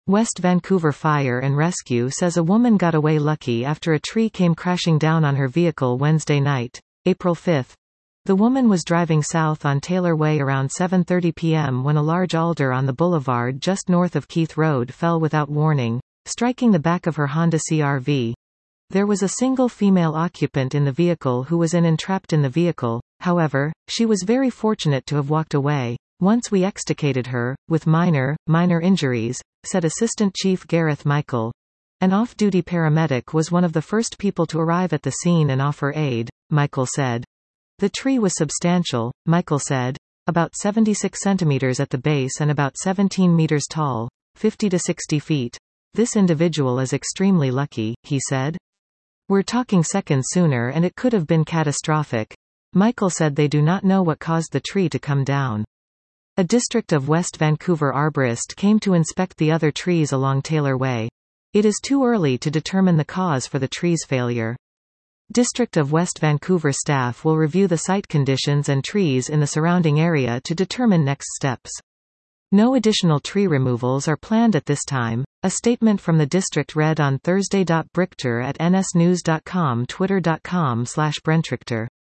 West Vancouver Fire and Rescue says a woman got away lucky after a tree came crashing down on her vehicle Wednesday night, April 5. The woman was driving south on Taylor Way around 7:30 p.m. when a large alder on the boulevard just north of Keith Road fell without warning, striking the back of her Honda CR-V. There was a single female occupant in the vehicle who was entrapped in the vehicle. However, she was very fortunate to have walked away. Once we extricated her, with minor injuries, said Assistant Chief Gareth Michael. An off-duty paramedic was one of the first people to arrive at the scene and offer aid, Michael said. The tree was substantial, Michael said. About 76 centimeters at the base and about 17 meters tall, 50 to 60 feet. This individual is extremely lucky, he said. We're talking seconds sooner and it could have been catastrophic. Michael said they do not know what caused the tree to come down. A District of West Vancouver arborist came to inspect the other trees along Taylor Way. It is too early to determine the cause for the tree's failure. District of West Vancouver staff will review the site conditions and trees in the surrounding area to determine next steps. No additional tree removals are planned at this time, a statement from the district read on Thursday. Brichter at nsnews.com twitter.com/Brentrichter